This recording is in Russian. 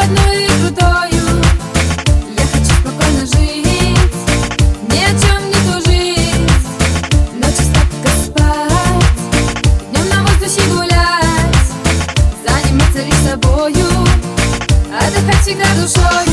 одной и крутою. Я хочу спокойно жить, ни о чем не тужить, ночью сладко спать, днем на воздухе гулять, заниматься лишь собою, отдыхать всегда душою.